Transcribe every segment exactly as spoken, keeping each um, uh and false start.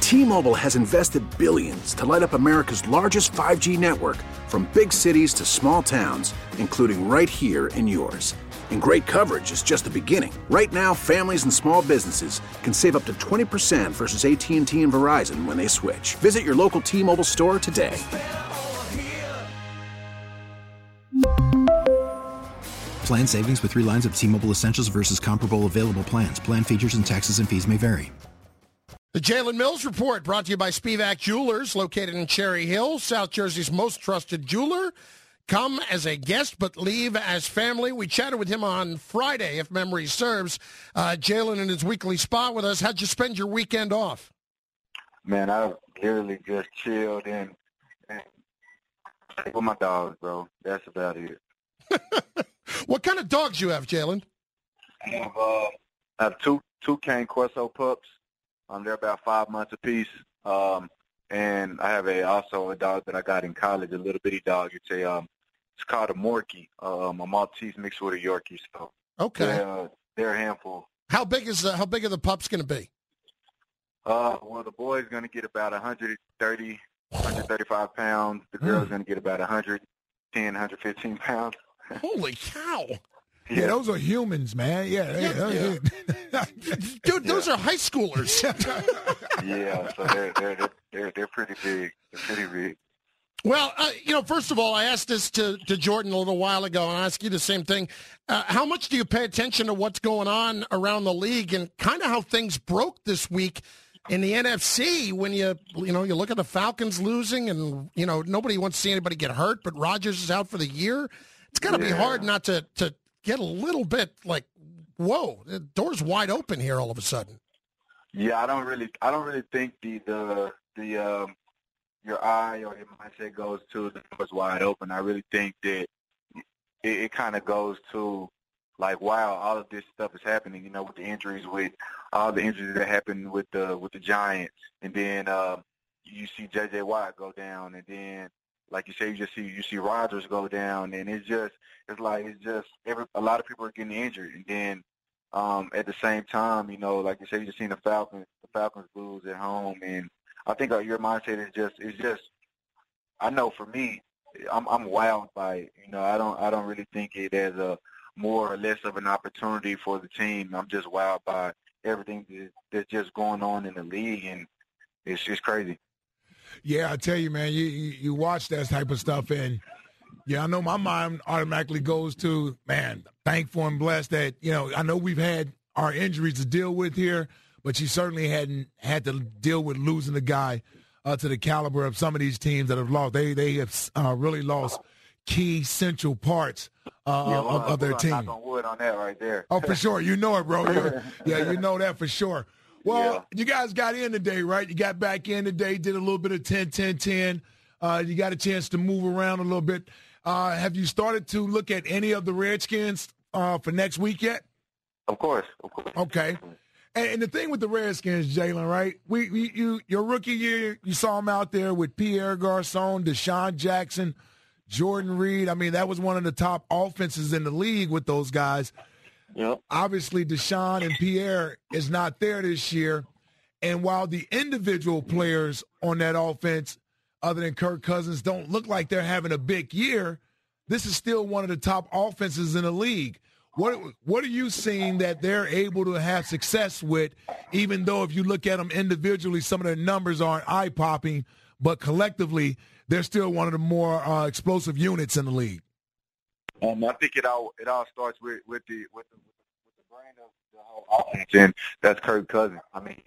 T-Mobile has invested billions to light up America's largest five G network, from big cities to small towns, including right here in yours. And great coverage is just the beginning. Right now, families and small businesses can save up to twenty percent versus A T and T and Verizon when they switch. Visit your local T-Mobile store today. Plan savings with three lines of T-Mobile Essentials versus comparable available plans. Plan features and taxes and fees may vary. The Jalen Mills Report, brought to you by Spivak Jewelers, located in Cherry Hill, South Jersey's most trusted jeweler. Come as a guest, but leave as family. We chatted with him on Friday, if memory serves. Uh, Jalen in his weekly spot with us. How'd you spend your weekend off? Man, I literally just chilled and, and with my dogs, bro. That's about it. What kind of dogs you have, Jalen? I have, uh, I have two two Cane Corso pups. Um, they're about five months apiece. Um, and I have a also a dog that I got in college, a little bitty dog. It's a um, it's called a Morkie, um, a Maltese mixed with a Yorkie. So okay, they're, uh, they're a handful. How big is uh, how big are the pups going to be? Uh, well, the boy's going to get about one hundred thirty, one thirty-five pounds. The girl's mm. going to get about one ten, one fifteen pounds. Holy cow! Yeah, those are humans, man. Yeah, yeah, yeah. yeah. Dude, those yeah. are high schoolers. yeah, so they're they're they're they're pretty big. They're pretty big. Well, uh, you know, first of all, I asked this to, to Jordan a little while ago, and I ask you the same thing. Uh, how much do you pay attention to what's going on around the league and kind of how things broke this week in the N F C when you you know you look at the Falcons losing, and you know nobody wants to see anybody get hurt, but Rodgers is out for the year. It's got to yeah. be hard not to to. get a little bit like, whoa, the door's wide open here all of a sudden. Yeah, I don't really, I don't really think the the the um, your eye or your mindset goes to the door's wide open. I really think that it, it kind of goes to like, wow, all of this stuff is happening. You know, with the injuries, with all the injuries that happened with the with the Giants, and then uh, you see J J Watt go down, and then. Like you say, you just see you see Rodgers go down, and it's just it's like it's just every a lot of people are getting injured, and then um, at the same time, you know, like you say, you just seen the Falcons the Falcons lose at home, and I think uh, your mindset is just is just I know for me, I'm I'm wowed by it. You know, I don't I don't really think it as a more or less of an opportunity for the team. I'm just wowed by everything that, that's just going on in the league, and it's just crazy. Yeah, I tell you, man, you, you you watch that type of stuff, and yeah, I know my mind automatically goes to, man, thankful and blessed that, you know, I know we've had our injuries to deal with here, but you certainly hadn't had to deal with losing a guy uh, to the caliber of some of these teams that have lost. They they have uh, really lost key central parts uh, yeah, well, of, of their team. Knock on wood on that right there. Oh, for sure. You know it, bro. You're, yeah, you know that for sure. Well, yeah. You guys got in today, right? You got back in today, did a little bit of ten ten ten. Uh, you got a chance to move around a little bit. Uh, have you started to look at any of the Redskins uh, for next week yet? Of course, of course. Okay. And, and the thing with the Redskins, Jalen, right? We, we, you, your rookie year, you saw him out there with Pierre Garçon, Deshaun Jackson, Jordan Reed. I mean, that was one of the top offenses in the league with those guys. Yep. Obviously, Deshaun and Pierre is not there this year. And while the individual players on that offense, other than Kirk Cousins, don't look like they're having a big year, this is still one of the top offenses in the league. What what are you seeing that they're able to have success with, even though if you look at them individually, some of their numbers aren't eye-popping, but collectively, they're still one of the more uh, explosive units in the league? Um, I think it all it all starts with, with the with the with the brain of the whole offense, and that's Kirk Cousins. I mean,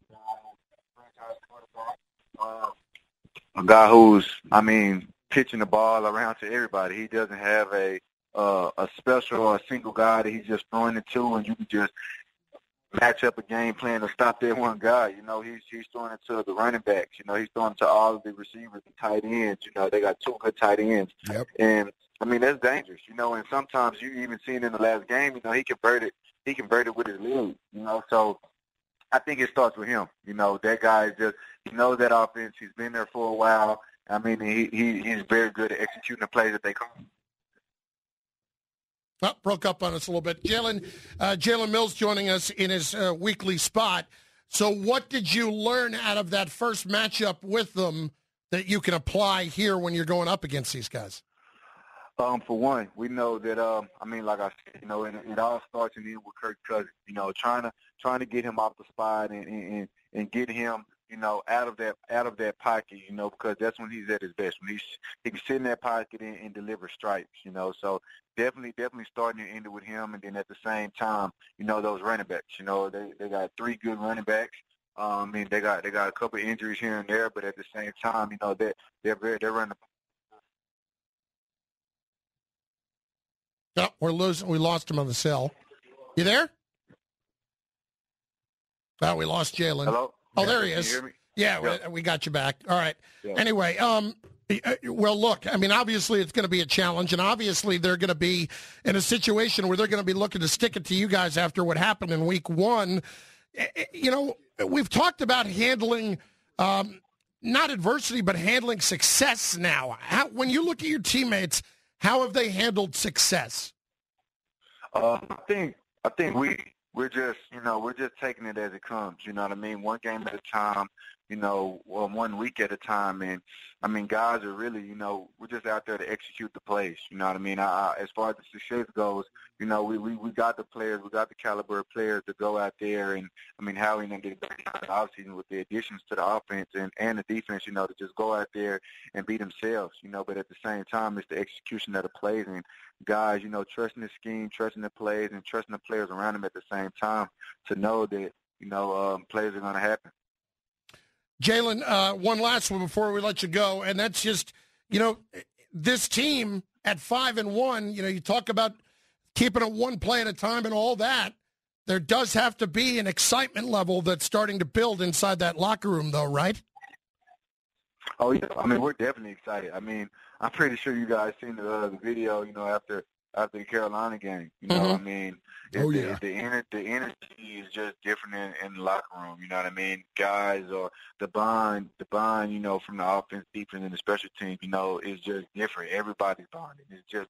uh, a guy who's I mean pitching the ball around to everybody. He doesn't have a uh, a special or a single guy that he's just throwing it to, and you can just match up a game plan to stop that one guy. You know, he's he's throwing it to the running backs. You know, he's throwing it to all of the receivers, the tight ends. You know, they got two good tight ends, yep. and I mean, that's dangerous, you know, and sometimes you even seen in the last game, you know, he converted he converted with his leg, you know, so I think it starts with him. You know, that guy is just, he knows that offense. He's been there for a while. I mean, he, he he's very good at executing the plays that they call. Oh, broke up on us a little bit. Jalen uh, Jalen Mills joining us in his uh, weekly spot. So what did you learn out of that first matchup with them that you can apply here when you're going up against these guys? Um, for one, we know that, um, I mean, like I said, you know, it, it all starts and ends with Kirk Cousins, you know, trying to trying to get him off the spot and, and, and get him, you know, out of that out of that pocket, you know, because that's when he's at his best, when he's, he can sit in that pocket and, and deliver stripes, you know. So definitely, definitely starting and ending with him. And then at the same time, you know, those running backs, you know, they, they got three good running backs. Um, I mean, they got they got a couple of injuries here and there, but at the same time, you know, they're, they're, very, they're running. No, we're losing. We lost him on the cell. You there? Oh, we lost Jalen. Hello? Oh, yeah, there he can is. you hear me? Yeah, yeah, we got you back. All right. Yeah. Anyway, um, well, look, I mean, obviously it's going to be a challenge, and obviously they're going to be in a situation where they're going to be looking to stick it to you guys after what happened in week one. You know, we've talked about handling um, not adversity, but handling success now. How, when you look at your teammates, how have they handled success? Uh, I think I think we we're just you know we're just taking it as it comes. You know what I mean? One game at a time. You know, well, one week at a time. And I mean, guys are really you know we're just out there to execute the plays. You know what I mean? I, I, as far as the success goes, you know, we, we we got the players, we got the caliber of players to go out there and I mean, Howie and them did a great job obviously with the additions to the offense and, and the defense, you know, to just go out there and be themselves, you know, but at the same time, it's the execution of the plays and guys, you know, trusting the scheme, trusting the plays and trusting the players around them at the same time to know that, you know, um, plays are going to happen. Jalen, uh, one last one before we let you go, and that's just, you know, this team at five and one, you know, you talk about keeping it one play at a time and all that. There does have to be an excitement level that's starting to build inside that locker room, though, right? Oh, yeah. I mean, we're definitely excited. I mean, I'm pretty sure you guys seen the, uh, the video, you know, after after the Carolina game. You know, mm-hmm. I mean, it, oh, the, yeah. the, ener- the energy is just different in, in the locker room. You know what I mean? Guys or the bond, the bond, you know, from the offense, defense, and the special team, you know, is just different. Everybody's bonding. It's just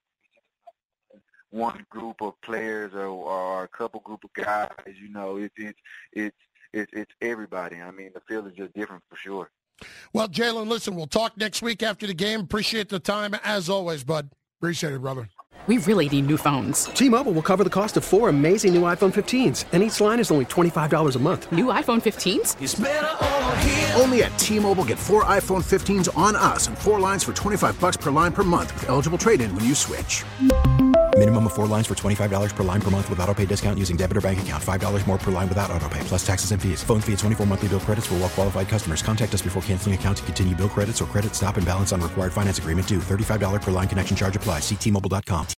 one group of players or, or a couple group of guys. You know, it's it's it's it's it's everybody. I mean, the field is just different for sure. Well, Jalen, listen, we'll talk next week after the game. Appreciate the time as always, bud. Appreciate it, brother. We really need new phones. T-Mobile will cover the cost of four amazing new iPhone fifteens, and each line is only twenty-five dollars a month. New iPhone fifteens? It's better over here. Only at T-Mobile, get four iPhone fifteens on us and four lines for twenty-five bucks per line per month with eligible trade-in when you switch. Minimum of four lines for twenty-five dollars per line per month with autopay discount using debit or bank account. five dollars more per line without autopay, plus taxes and fees. Phone fee at twenty-four monthly bill credits for well-qualified customers. Contact us before canceling account to continue bill credits or credit stop and balance on required finance agreement due. thirty-five dollars per line connection charge applies. See T Mobile dot com.